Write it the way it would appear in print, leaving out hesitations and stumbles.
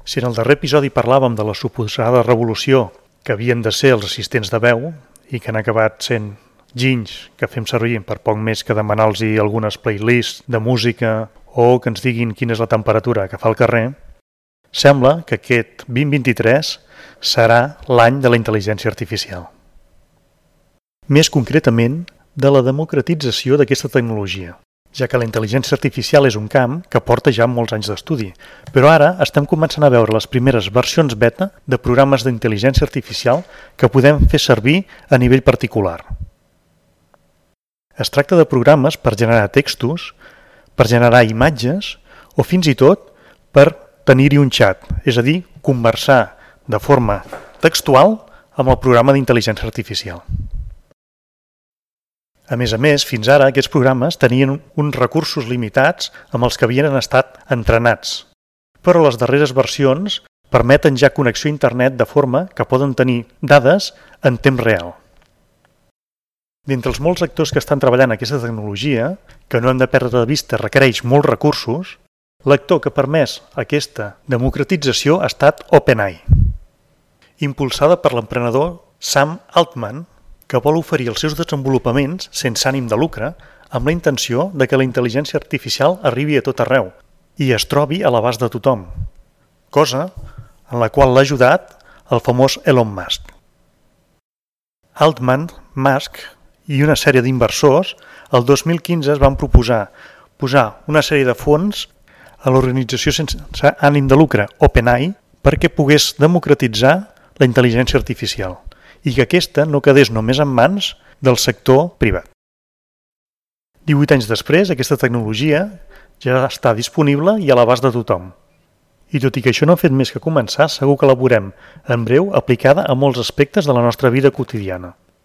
Si en el darrer episodi parlàvem de la suposada revolució que havien de ser els assistents de veu i que han acabat sent ginys que fem servir per poc més que demanar-los algunes playlists de música o que ens diguin quina és la temperatura que fa al carrer, sembla que aquest 2023 serà l'any de la intel·ligència artificial. Més concretament, de la democratització d'aquesta tecnologia, ja que la intel·ligència artificial és un camp que porta ja molts anys d'estudi, però ara estem començant a veure les primeres versions beta de programes d'intel·ligència artificial que podem fer servir a nivell particular. Es tracta de programes per generar textos, per generar imatges o fins i tot per tenir-hi un xat, és a dir, conversar de forma textual amb el programa d'intel·ligència artificial. A més, fins ara aquests programes tenien uns recursos limitats amb els que havien estat entrenats, però les darreres versions permeten ja connexió a internet de forma que poden tenir dades en temps real. D'entre els molts actors que estan treballant aquesta tecnologia, que no hem de perdre de vista requereix molts recursos, l'actor que ha permès aquesta democratització ha estat OpenAI, impulsada per l'emprenedor Sam Altman, que vol oferir els seus desenvolupaments sense ànim de lucre amb la intenció de que la intel·ligència artificial arribi a tot arreu i es trobi a l'abast de tothom, cosa en la qual l'ha ajudat el famós Elon Musk. Altman, Musk i una sèrie d'inversors el 2015 es van proposar posar una sèrie de fons a l'organització sense ànim de lucre OpenAI perquè pogués democratitzar la intel·ligència artificial i que aquesta no quedés només en mans del sector privat. 18 anys després, aquesta tecnologia ja està disponible i a l'abast de tothom. I tot i que això no ha fet més que començar, segur que la veurem en breu aplicada a molts aspectes de la nostra vida quotidiana.